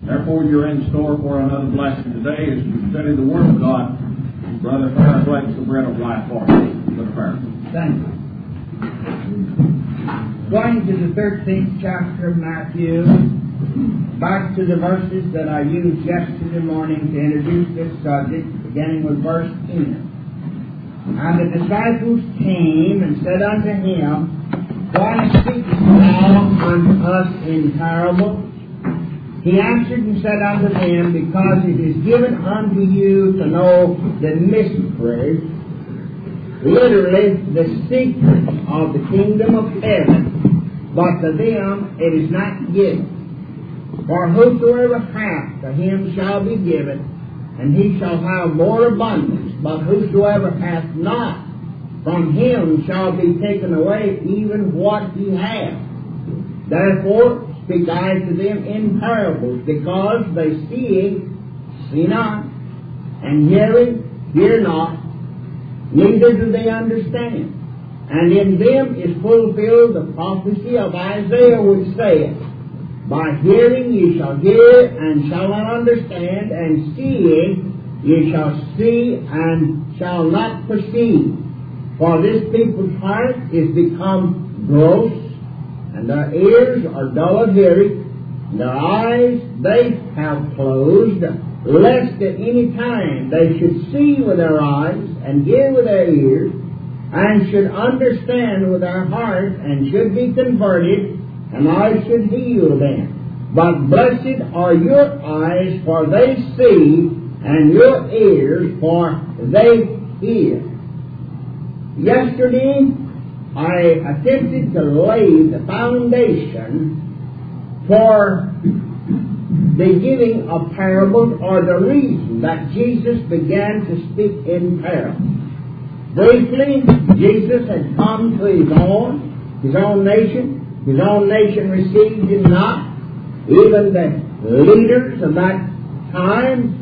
Therefore, you're in store for another blessing today as we study the Word of God. Brother Farrell breaks the bread of life for us. Brother Farrell. Thank you. Going to the 13th chapter of Matthew, back to the verses that I used yesterday morning to introduce this subject, beginning with verse 10. And the disciples came and said unto him, Why speakest thou unto us in parables? He answered and said unto them, Because it is given unto you to know the mystery, literally the secret of the kingdom of heaven, but to them it is not given. For whosoever hath, to him shall be given, and he shall have more abundance. But whosoever hath not, from him shall be taken away even what he hath. Therefore speak I to them in parables, because they see not, and hear not, neither do they understand. And in them is fulfilled the prophecy of Isaiah, which saith, By hearing ye shall hear, and shall not understand, and seeing ye shall see, and shall not perceive. For this people's heart is become gross, and their ears are dull of hearing, and their eyes they have closed, lest at any time they should see with their eyes, and hear with their ears, and should understand with their heart, and should be converted, and I should heal them. But blessed are your eyes, for they see, and your ears, for they hear. Yesterday, I attempted to lay the foundation for the giving of parables, or the reason that Jesus began to speak in parables. Briefly, Jesus had come to his own nation. His own nation received him not. Even the leaders of that time,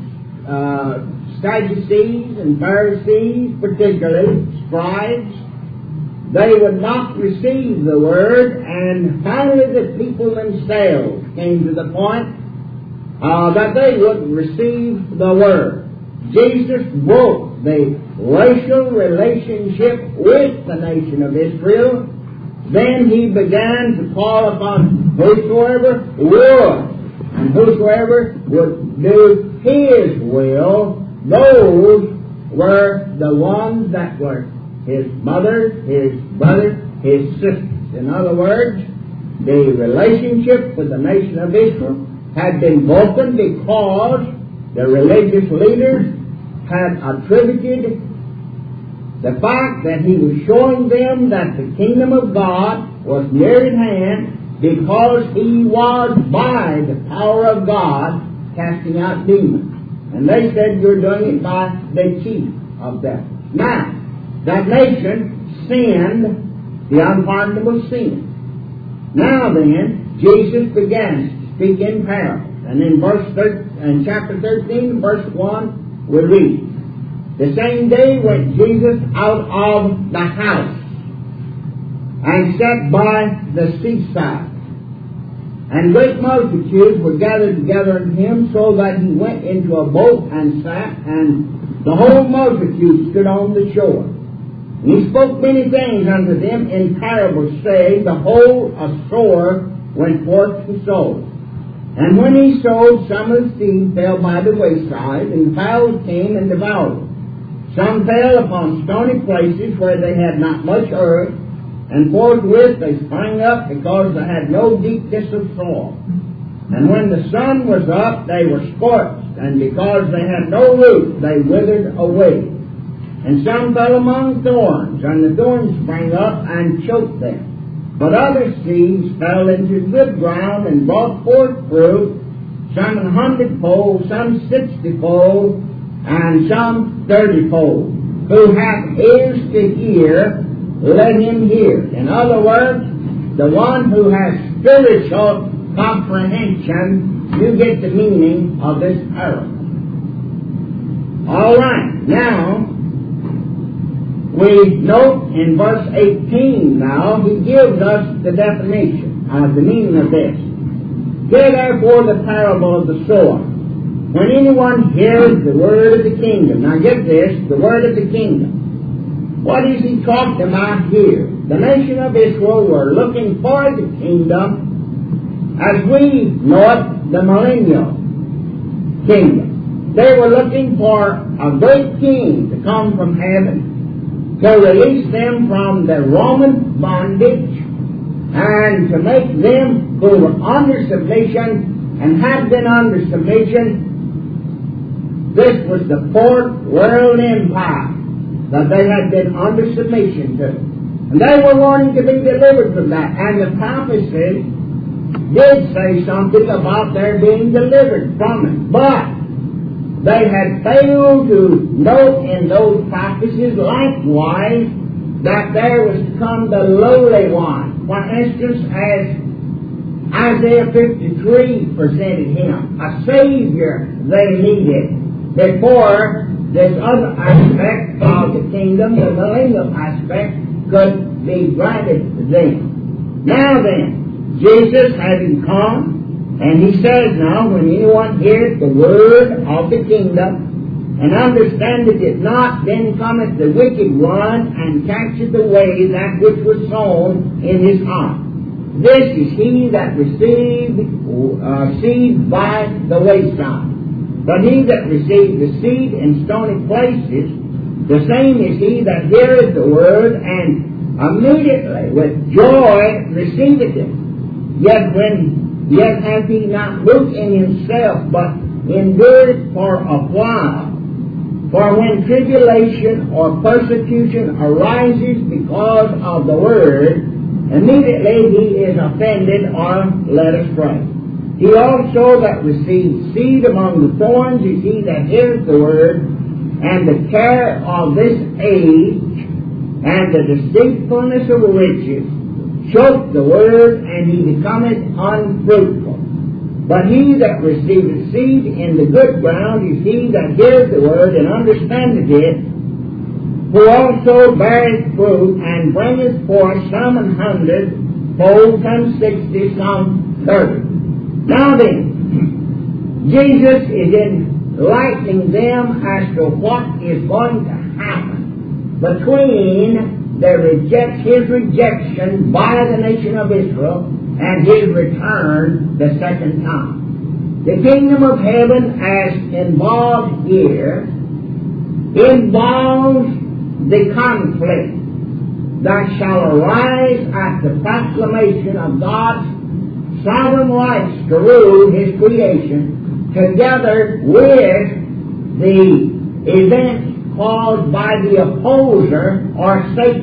Sadducees and Pharisees, particularly scribes, they would not receive the Word, and finally the people themselves came to the point that they wouldn't receive the Word. Jesus broke the racial relationship with the nation of Israel. Then he began to call upon whosoever would, and whosoever would do his will. Those were the ones that were his mother, his brother, his sisters. In other words, the relationship with the nation of Israel had been broken because the religious leaders had attributed the fact that he was showing them that the kingdom of God was near at hand, because he was by the power of God casting out demons. And they said, you're doing it by the chief of them. Now, that nation sinned the unpardonable sin. Now then, Jesus began to speak in parables. And in chapter 13, verse 1, we read, The same day went Jesus out of the house, and sat by the seaside. And great multitudes were gathered together unto him, so that he went into a boat and sat, and the whole multitude stood on the shore. And he spoke many things unto them in parables, saying, Behold, a sower went forth to sow. And when he sowed, some of the seed fell by the wayside, and fowls came and devoured it. Some fell upon stony places where they had not much earth, and forthwith they sprang up, because they had no deepness of soil. And when the sun was up, they were scorched, and because they had no root, they withered away. And some fell among thorns, and the thorns sprang up and choked them. But other seeds fell into good ground and brought forth fruit, some 100-fold, some 60-fold, and some 30-fold. Who hath ears to hear, let him hear. In other words, the one who has spiritual comprehension, you get the meaning of this parable. All right, now, we note in verse 18 now, he gives us the definition of the meaning of this. Hear therefore the parable of the sower. When anyone hears the word of the kingdom, now get this, the word of the kingdom. What is he talking about here? The nation of Israel were looking for the kingdom as we know it, the millennial kingdom. They were looking for a great king to come from heaven to release them from the Roman bondage and to make them who were under submission and had been under submission. This was the fourth world empire that they had been under submission to. And they were wanting to be delivered from that. And the prophecy did say something about their being delivered from it. But they had failed to note in those prophecies likewise that there was to come the lowly one. For instance, as Isaiah 53 presented him, a Savior they needed before this other aspect of the kingdom, the millennial aspect, could be granted to them. Now then, Jesus having come, and he says now, when anyone hears the word of the kingdom, and understandeth it not, then cometh the wicked one, and catcheth away that which was sown in his heart. This is he that received seed by the wayside. But he that received the seed in stony places, the same is he that heareth the word, and immediately with joy receiveth it. Yet hath he not root in himself, but endureth for a while. For when tribulation or persecution arises because of the word, immediately he is offended or led astray. He also that receives seed among the thorns is he that hears the word, and the care of this age, and the deceitfulness of riches, choke the word, and he becometh unfruitful. But he that receiveth seed in the good ground is he that hears the word, and understandeth it, who also beareth fruit, and bringeth forth some 100-fold, some 60, some 30. Now then, Jesus is enlightening them as to what is going to happen between his rejection by the nation of Israel and his return the second time. The kingdom of heaven, as involved here, involves the conflict that shall arise at the proclamation of God's sovereign rights to rule his creation, together with the events caused by the opposer or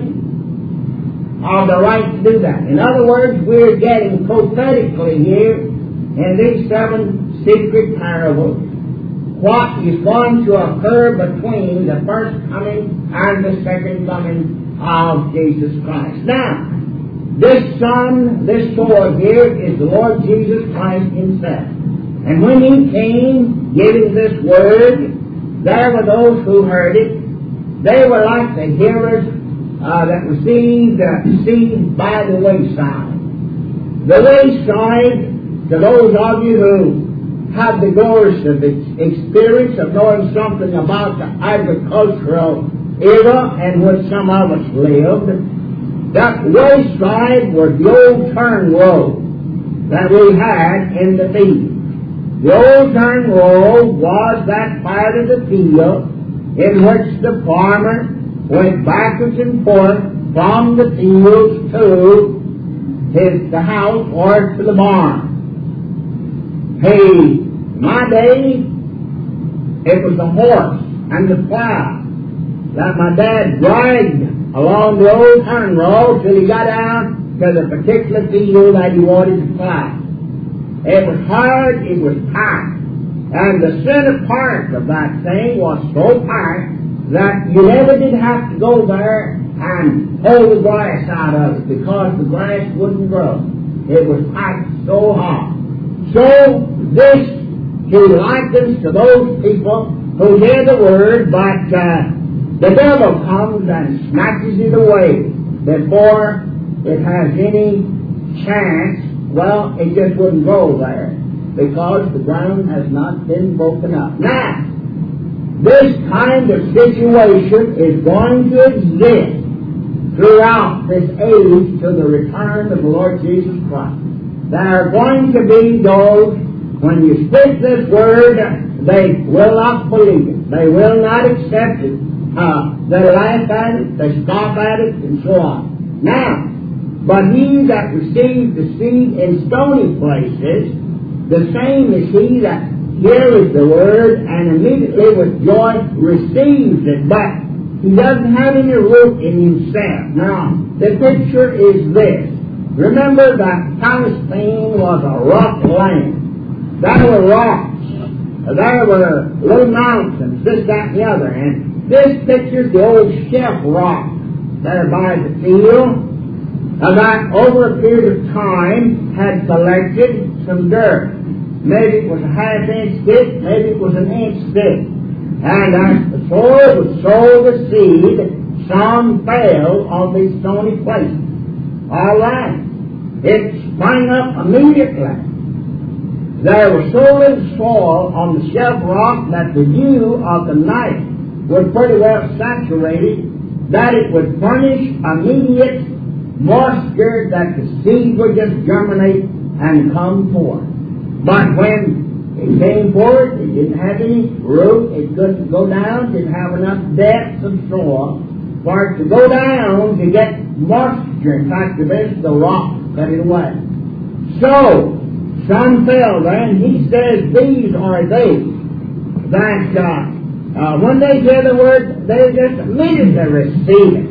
Satan of the right to do that. In other words, we're getting prophetically here in these 7 secret parables what is going to occur between the first coming and the second coming of Jesus Christ. Now, this Son, this sower here, is the Lord Jesus Christ himself. And when he came giving this word, there were those who heard it. They were like the hearers that received seed by the wayside. The wayside, to those of you who have the glorious experience of knowing something about the agricultural era in which some of us lived, that wayside was the old turn road that we had in the field. The old turn road was that part of the field in which the farmer went backwards and forth from the fields to the house or to the barn. Hey, my day, it was the horse and the plow that my dad dragged along the old turn road till he got down to the particular field that he wanted to plow. It was hard, it was tight. And the center part of that thing was so tight that you never did have to go there and pull the grass out of it because the grass wouldn't grow. It was tight so hard. So this he likens to those people who hear the word, but the devil comes and snatches it away before it has any chance. Well, it just wouldn't go there. because the ground has not been broken up. Now, this kind of situation is going to exist throughout this age to the return of the Lord Jesus Christ. There are going to be those, when you speak this word, they will not believe it. They will not accept it. They laugh at it, they scoff at it, and so on. Now, but he that received the seed in stony places, the same is he that heareth the word and immediately with joy receives it, but he doesn't have any root in himself. Now, the picture is this. Remember that Palestine was a rock land. There were rocks. There were little mountains, this, that, and the other. And this pictures the old Chef Rock there by the field that over a period of time had collected some dirt. Maybe it was a half-inch thick, maybe it was an inch thick. And as the soil would sow the seed, some fell on these stony places. All right. It sprang up immediately. There was so little soil on the Chef Rock that the dew of the night was pretty well saturated, that it would furnish immediate moisture that the seed would just germinate and come forth. But when it came forth, it didn't have any root, it couldn't go down, didn't have enough depth of soil for it to go down to get moisture. In fact, the best of the rock cut it away. So, some fell there, and he says these are they that when they hear the word, they just immediately receive it.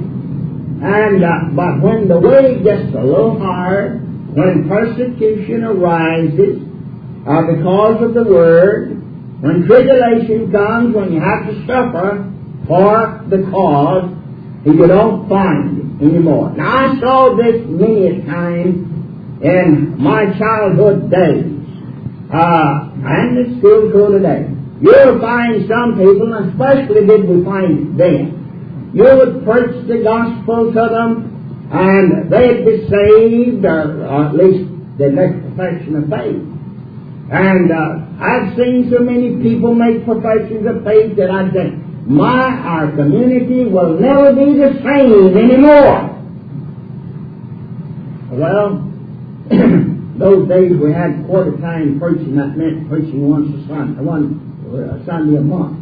And but when the way gets a little hard, when persecution arises because of the word, when tribulation comes, when you have to suffer for the cause, you don't find it anymore. Now, I saw this many a time in my childhood days, and it's still true today. You'll find some people, and especially did we find it then, you would preach the gospel to them, and they'd be saved, or at least they'd make a profession of faith. And I've seen so many people make professions of faith that I think, our community will never be the same anymore. Well, those days we had quarter time preaching. That meant preaching once a Sunday a month.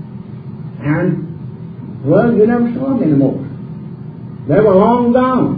And, well, you never saw them anymore. They were long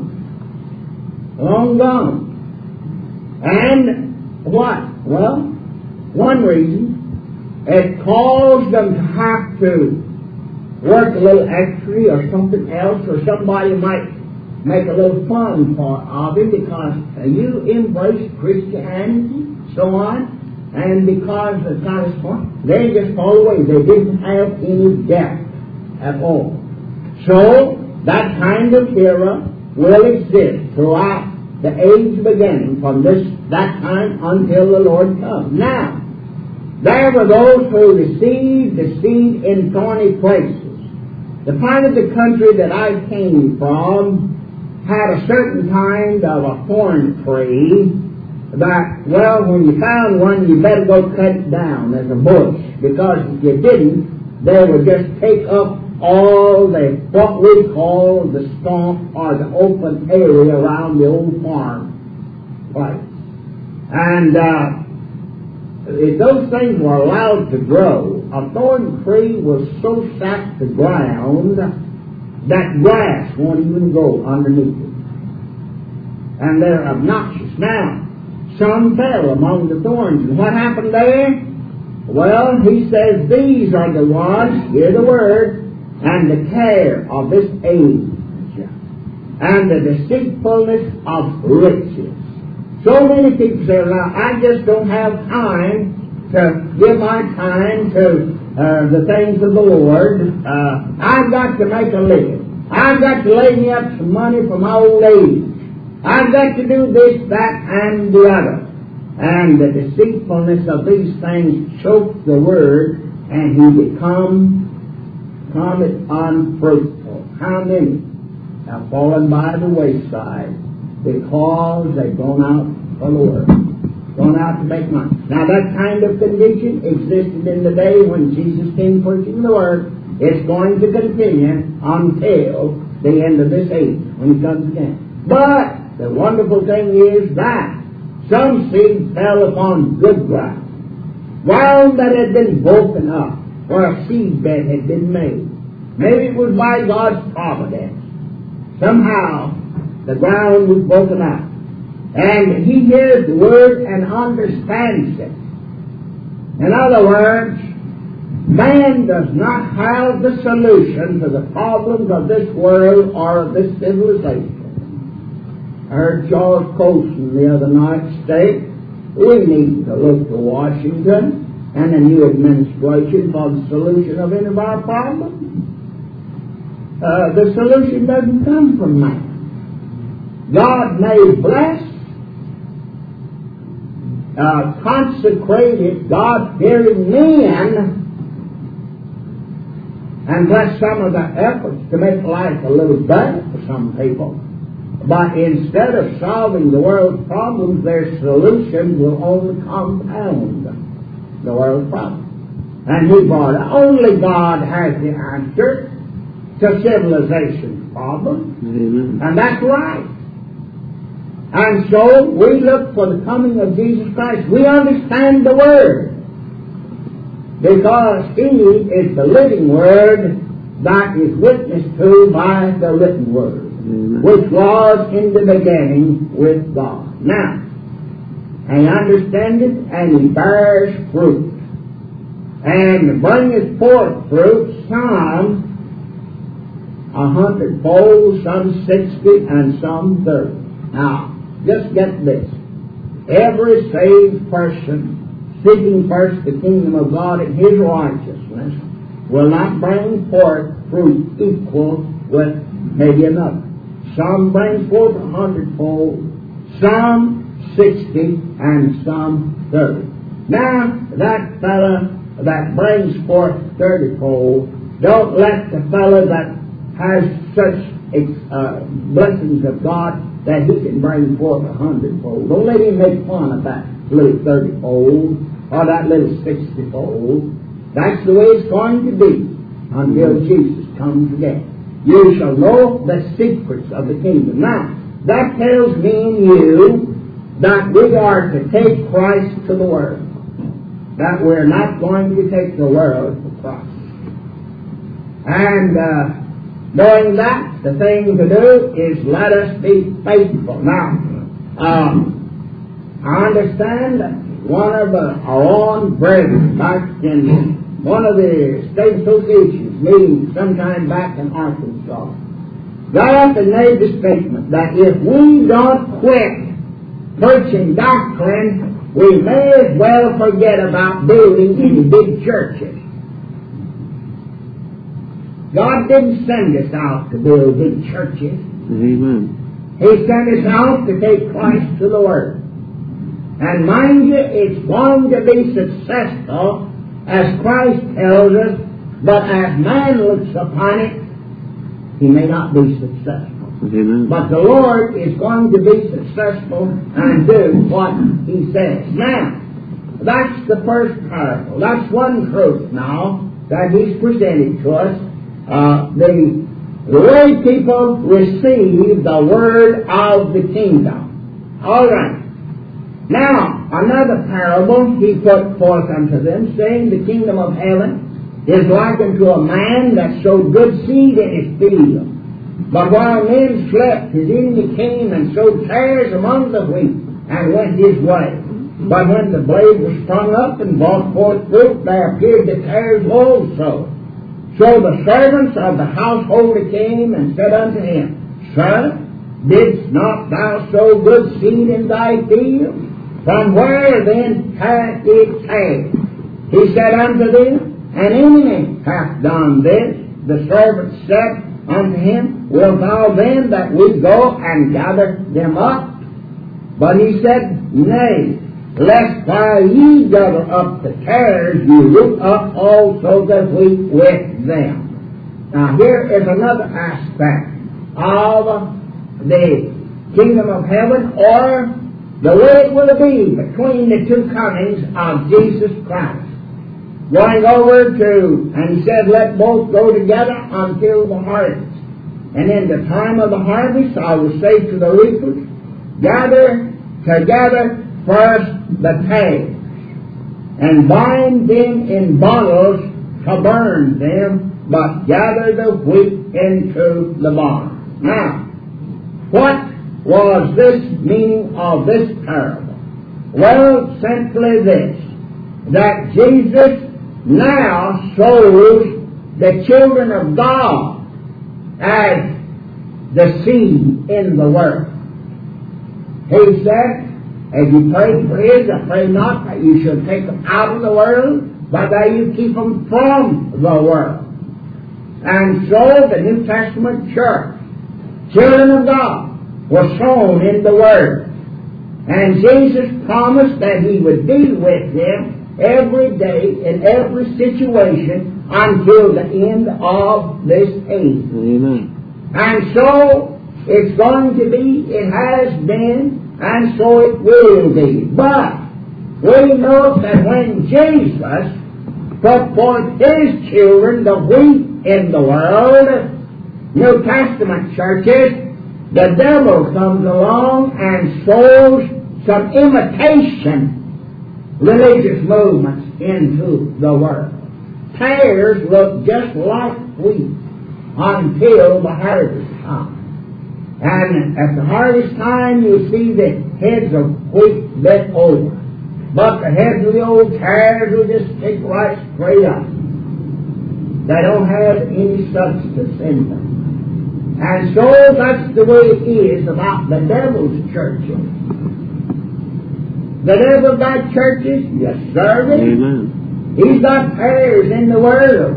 gone. Long gone. And what? Well, one reason, it caused them to have to work a little extra or something else, or somebody might make a little fun of him because you embrace Christianity, so on, and because it's not as fun, they just fall away. They didn't have any depth at all. So, that kind of era will exist throughout the age beginning from that time until the Lord comes. Now, there were those who received the seed in thorny places. The part of the country that I came from had a certain kind of a thorn tree that, well, when you found one, you better go cut it down as a bush, because if you didn't, they would just take up all the, what we call the stump or the open area around the old farm place. And if those things were allowed to grow, a thorn tree will so sap the ground that grass won't even grow underneath it. And they're obnoxious. Now, some fell among the thorns. And what happened there? Well, he says, these are the ones, hear the word, and the care of this age, and the deceitfulness of riches. So many people say, now, I just don't have time to give my time to the things of the Lord. I've got to make a living. I've got to lay me up some money for my old age. I've got to do this, that, and the other. And the deceitfulness of these things choke the word, and he becomes unfruitful. How many have fallen by the wayside because they've gone out for the word? going out to make money. Now that kind of condition existed in the day when Jesus came preaching the Word. It's going to continue until the end of this age, when He comes again. But the wonderful thing is that some seed fell upon good ground, ground that had been broken up, where a seed bed had been made. Maybe it was by God's providence. Somehow the ground was broken up, and he hears the Word and understands it. In other words, man does not have the solution to the problems of this world or of this civilization. I heard Charles Colson the other night state, we need to look to Washington and the new administration for the solution of any of our problems. The solution doesn't come from man. God may bless consecrated, God-fearing men and bless some of their efforts to make life a little better for some people. But instead of solving the world's problems, their solution will only compound the world's problems. And he brought it. Only God has the answer to civilization's problem. Amen. And that's right. And so we look for the coming of Jesus Christ. We understand the Word, because He is the living Word that is witnessed to by the written Word, Amen. which was in the beginning with God. Now, I understand it, and He bears fruit, and bringeth forth fruit, some 100-fold, some 60, and some 30. Now, just get this. Every saved person seeking first the kingdom of God and His righteousness will not bring forth fruit equal with maybe another. Some bring forth 100-fold, some 60, and some 30. Now, that fellow that brings forth 30-fold, don't let the fellow that has such blessings of God that he can bring forth 100-fold. Don't let him make fun of that little 30-fold or that little 60-fold. That's the way it's going to be until Jesus comes again. You shall know the secrets of the kingdom. Now, that tells me and you that we are to take Christ to the world. That we're not going to take the world for Christ. And knowing that, the thing to do is let us be faithful. Now, I understand that one of our own brethren back in one of the state associations meeting sometime back in Arkansas got up and made the statement that if we don't quit preaching doctrine, we may as well forget about building any big churches. God didn't send us out to build big churches. Amen. He sent us out to take Christ to the world. And mind you, it's going to be successful as Christ tells us, but as man looks upon it, he may not be successful. Amen. But the Lord is going to be successful and do what He says. Now, that's the first parable. That's one truth now that He's presented to us. The way people receive the word of the kingdom. All right. Now, another parable He put forth unto them, saying, the kingdom of heaven is likened to a man that sowed good seed in his field. But while men slept, his enemy came and sowed tares among the wheat, and went his way. But when the blade was sprung up and brought forth fruit, there appeared the tares also. So the servants of the householder came and said unto him, Sir, didst not thou sow good seed in thy field? From where then hath it tares? He said unto them, An enemy hath done this. The servants said unto him, Wilt thou then that we go and gather them up? But he said, Nay, lest while ye gather up the tares, you root up also the wheat with them. Now here is another aspect of the kingdom of heaven, or the way it will be between the two comings of Jesus Christ. Going over to, and he said, let both go together until the harvest. And in the time of the harvest, I will say to the reapers, gather together first the tares, and bind them in bundles to burn them, but gather the wheat into the barn. Now, what was this meaning of this parable? Well, simply this, that Jesus now shows the children of God as the seed in the world. He said, as you pray for his, I pray not that you should take them out of the world, but that you keep them from the world. And so the New Testament church, children of God, were sown in the Word. And Jesus promised that he would be with them every day in every situation until the end of this age. Amen. And so it's going to be, it has been, and so it will be. But we know that when Jesus put forth his children, the wheat in the world, New Testament churches, the devil comes along and sows some imitation religious movements into the world. Tares look just like wheat until the harvest comes. And at the harvest time, you see the heads of wheat bent over. But the heads of the old tares will just stick right straight up. They don't have any substance in them. And so that's the way it is about the devil's churches. The devil got churches, yes sir. Amen. He's got tares in the world.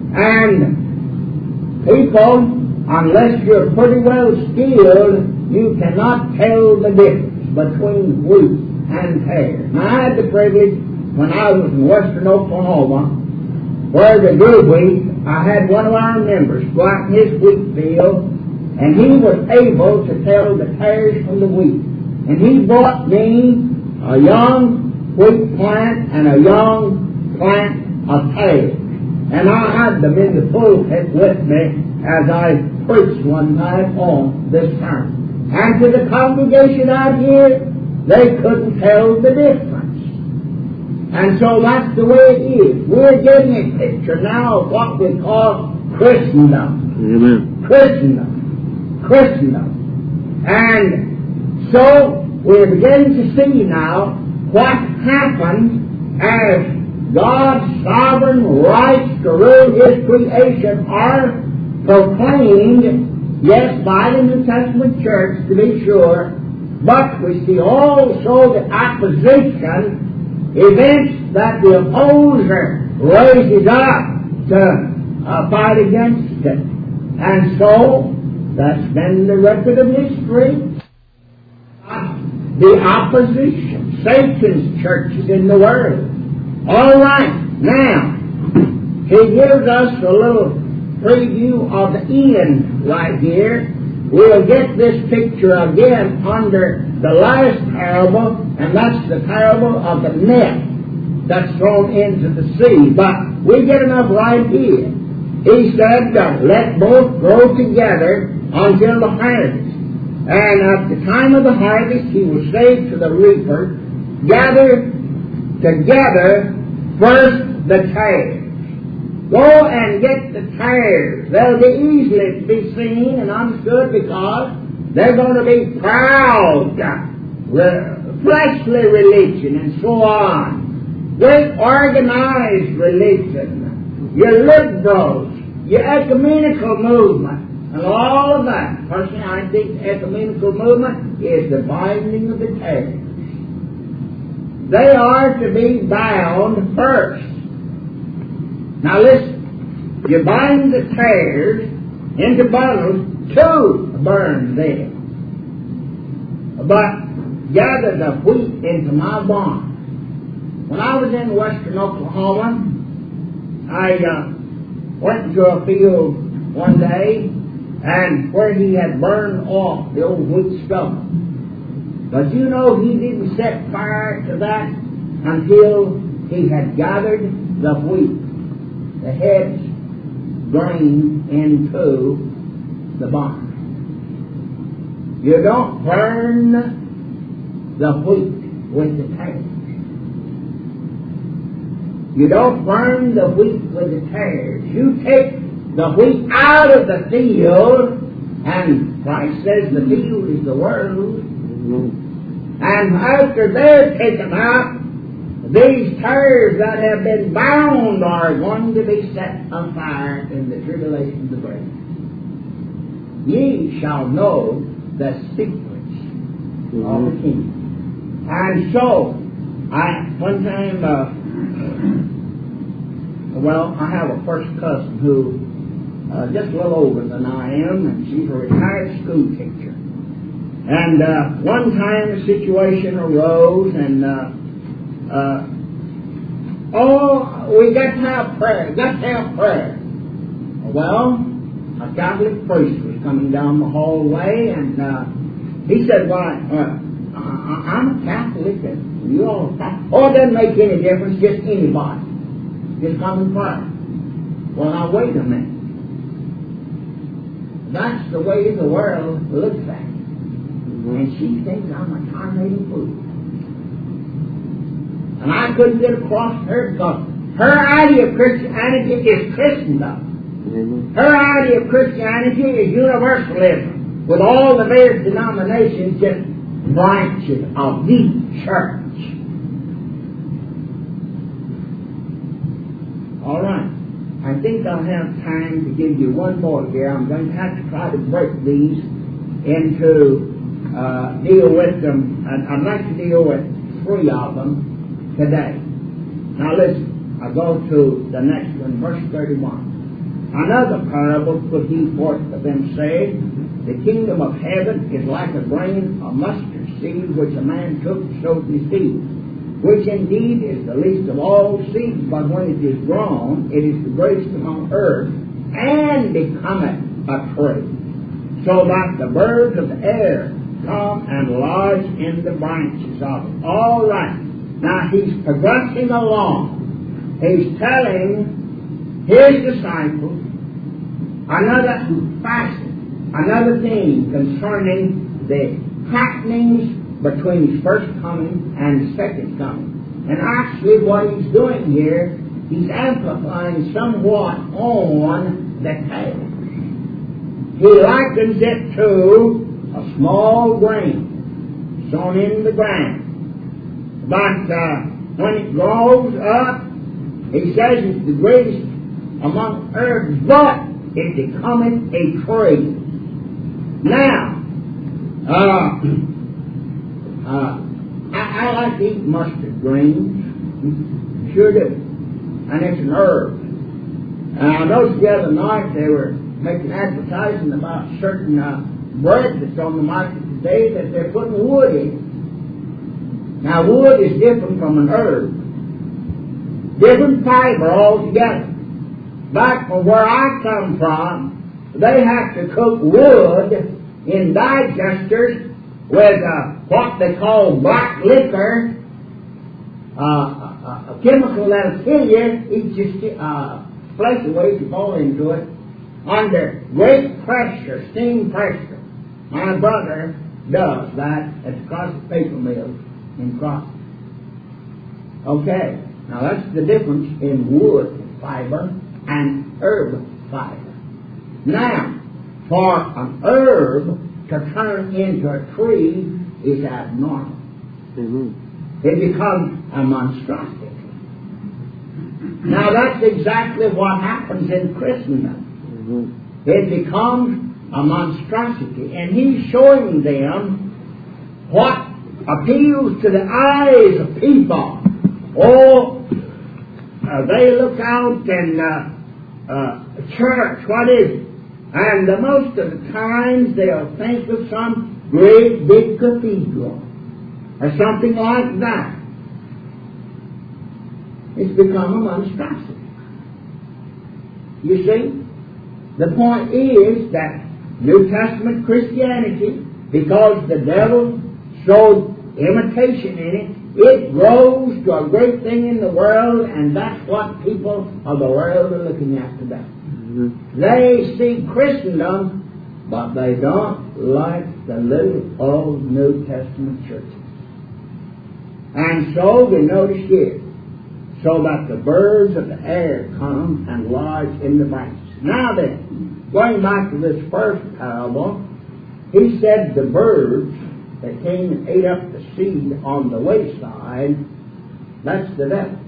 And people, unless you're pretty well skilled, you cannot tell the difference between wheat and tares. Now, I had the privilege, when I was in western Oklahoma, where they grew wheat, I had one of our members go out in his wheat field, and he was able to tell the tares from the wheat. And he brought me a young wheat plant and a young plant of tares. And I had them in the pulpit with me as I preached one night on this sermon. And to the congregation out here, they couldn't tell the difference. And so that's the way it is. We're getting a picture now of what we call Christendom. Amen. Christendom. And so we're beginning to see now what happened as God's sovereign rights to rule His creation are proclaimed, yes, by the New Testament church, to be sure, but we see also the opposition, events that the opposer raises up to fight against it. And so, that's been the record of history. The opposition, Satan's churches in the world. All right, now, he gives us a little preview of the end right here. We'll get this picture again under the last parable, and that's the parable of the net that's thrown into the sea. But we get enough right here. He said, let both grow together until the harvest. And at the time of the harvest, he will say to the reaper, gather together first the tares. Go and get the tares. They'll be easily to be seen and understood because they're going to be proud, fleshly religion and so on. Great organized religion. Your liberals, your ecumenical movement, and all of that. Personally, I think the ecumenical movement is the binding of the tares. They are to be bound first. Now listen, you bind the tares into bundles to burn them, but gather the wheat into my barn. When I was in western Oklahoma, I went to a field one day, and where he had burned off the old wheat stubble. But you know he didn't set fire to that until he had gathered the wheat, the heads grain into the barn. You don't burn the wheat with the tares. You don't burn the wheat with the tares. You take the wheat out of the field, and Christ says the field is the world. And after they're taken out, these tares that have been bound are going to be set on fire in the tribulation of the great. Ye shall know the secrets of the kingdom. And so, one time, I have a first cousin who just a little older than I am, and she's a retired school teacher. And one time a situation arose, and we got to have prayer. Well, a Catholic priest was coming down the hallway, and he said, "Why, I'm a Catholic, and you all are Catholic." "Oh, it doesn't make any difference, just anybody. Just come and pray." Well, now wait a minute. That's the way the world looks at it. And she thinks I'm a tornadoing fool. And I couldn't get across her because her idea of Christianity is Christendom. Her idea of Christianity is universalism, with all the various denominations just branches of the church. All right. I think I'll have time to give you one more here. I'm going to have to try to break these into deal with them. I'd like to deal with 3 of them today. Now listen, I go to the next one, verse 31. "Another parable put he forth to them, saying, The kingdom of heaven is like a grain of mustard seed, which a man took and sowed in his field, which indeed is the least of all seeds, but when it is grown, it is the greatest among herbs, and becometh a tree, so that the birds of the air come and lodge in the branches of it." All right. Now he's progressing along. He's telling his disciples another facet, another thing concerning the happenings between his first coming and his second coming. And actually what he's doing here, he's amplifying somewhat on the tale. He likens it to a small grain sown in the ground. But when it grows up, he says it's the greatest among herbs, but it becometh a tree. Now, I like to eat mustard greens. Sure do. And it's an herb. And I noticed the other night they were making advertising about certain bread that's on the market today that they're putting wood in. Now, wood is different from an herb. Different fiber altogether. Back from where I come from, they have to cook wood in digesters with what they call black liquor, a chemical that'll kill you, eat your flesh away if you fall into it, under great pressure, steam pressure. My brother does that at the Crossett Paper Mill in Crossett. Okay, now that's the difference in wood fiber and herb fiber. Now, for an herb to turn into a tree is abnormal. Amen. It becomes a monstrosity. Now that's exactly what happens in Christendom. It becomes a monstrosity. And he's showing them what appeals to the eyes of people. They look out and church, what is it? And most of the times they'll think of some great big cathedral or something like that. It's become a monstrosity. You see? The point is that New Testament Christianity, because the devil showed imitation in it, it grows to a great thing in the world, and that's what people of the world are looking at today. They see Christendom, but they don't like the little old New Testament churches. And so we notice here, so that the birds of the air come and lodge in the branches. Now then, going back to this first parable, he said the birds that came and ate up the seed on the wayside, that's the devil.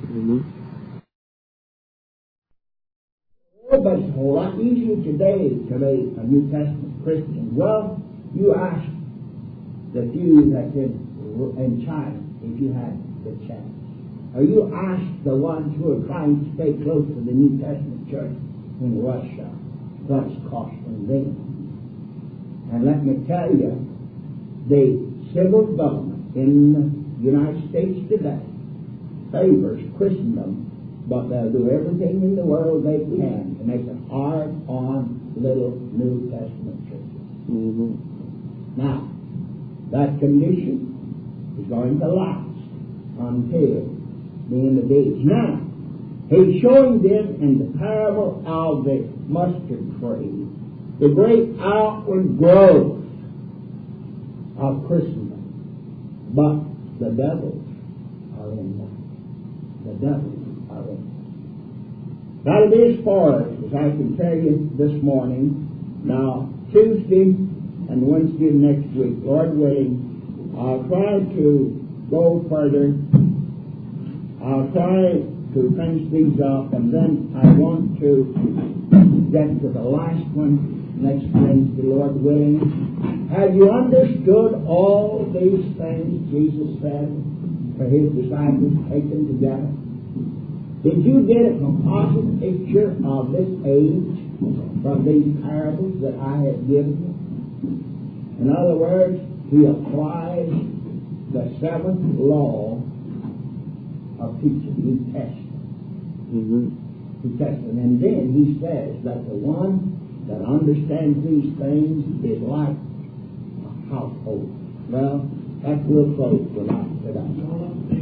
Oh, but it's a whole lot easier today to make a New Testament Christian. Well, you ask the few that's in China if you had the chance. Or you ask the ones who are trying to stay close to the New Testament church in Russia what's costing them. And let me tell you, the civil government in the United States today favors Christendom, but they'll do everything in the world they can to make it hard on little New Testament churches. Now, that condition is going to last until the end of days. Now, he's showing them in the parable of the mustard tree the great outward growth of Christendom. But the devils are in that. The devils are in that. That'll be as far as I can tell you this morning. Now, Tuesday and Wednesday of next week, Lord willing, I'll try to go further. I'll try to finish these up, and then I want to get to the last one next Wednesday, Lord willing. Have you understood all these things Jesus said for his disciples taken together? Did you get a composite picture of this age from these parables that I have given you? In other words, he applies the seventh law of teaching, New Testament. New Testament. And then he says that the one that understands these things is like a household. Well, that's real close to that today.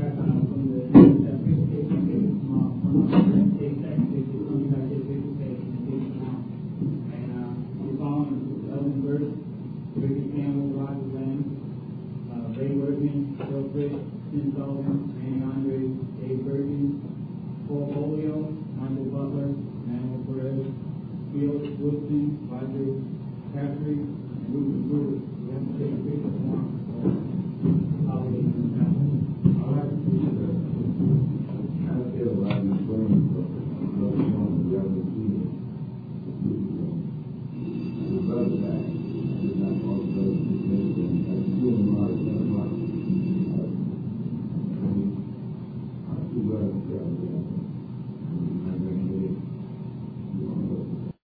Ray Workman, Bill Britt, Tim Sullivan, Randy Andre, Dave Bergen, Paul Polio, Michael Butler, Manuel Perez, Felix Woodson, Roger Patrick, and Ruben Brewer. We have to take a picture tomorrow. All right. I feel like it's going to the other team. The brother guy is not also doing a lot of stuff. Two brothers together.